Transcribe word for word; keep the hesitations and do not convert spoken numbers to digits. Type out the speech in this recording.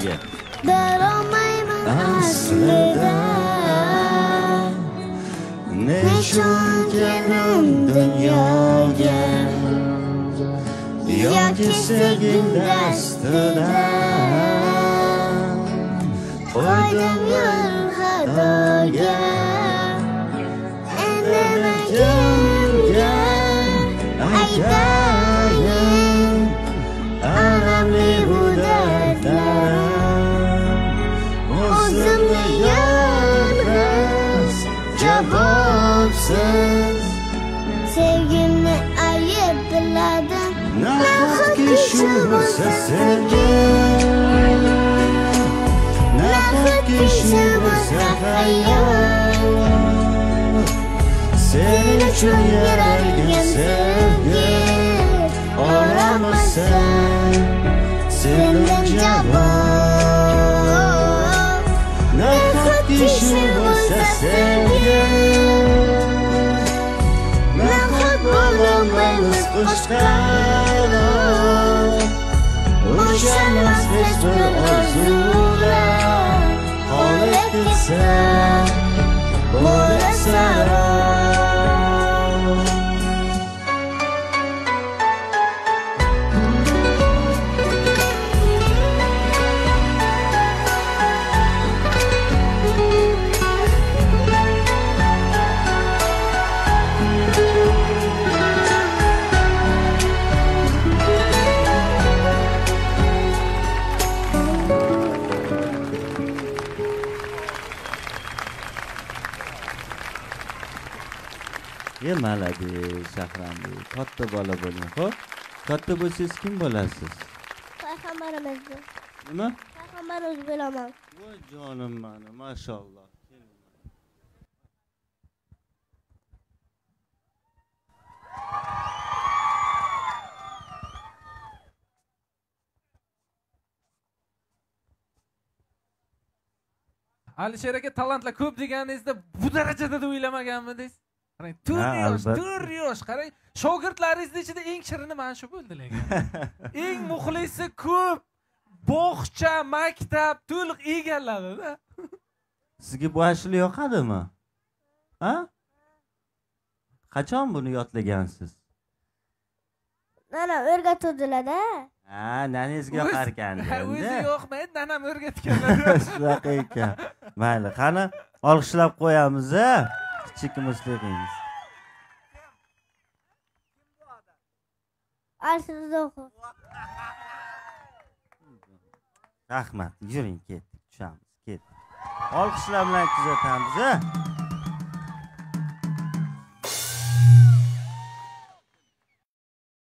sizlarga. Bilolmayman aslida nechun keldim dunyoga, yoki sevgim dastidan qo'ydim yo'l xatoga. Nima gapga aytayin alamli bu dardlarim, o'zimni yolg'iz javobsiz sevgimni ayib biladim. Nahotki shu bo'lsa sevgi, nahotki shu bo'lsa hayot, sening uchun yaralgan sevgi olamasan sendan javob. Nahotki shu bo'lsa sevgi, nahot bo'lolmaymiz qo'shqaloq, o'shanmas hech bir orzular qolib ketsa bo'lasaroq. Ye malades Shahramdek, katta bola bo'ling. Xo'p, katta bo'lsangiz kim bo'lasiz? Payg'ambarimizni. Nima? Payg'ambarimizni bo'laman. Voy jonim meni, mashalloh. Alisher aka talantlar ko'p deganingizda bu darajada deb o'ylamaganmidingiz? Qarang, to'rt yosh, to'rt yosh, qarang, shogirdlaringiz ichida eng shirini mana shu bo'ldi lekin. Eng muxlisi ko'p, bog'cha, maktab to'liq egalladi-da. Sizga bu ashula yoqadimi? Ha? Qachon buni yodlagansiz? Mana o'rgatuvdilar-da. Ha, nanangizga yoqar ekan endi. O'zi yo'qmaydi, nanam o'rgatganlar. Shunaqa ekan. Mayli, qani olqishlab qo'yamiz-a. Kichik musligingiz. Arsizoqov. Rahmat, yuring ketdik, tushamiz, ketdik. Olqishlar bilan kuzatamiz-a.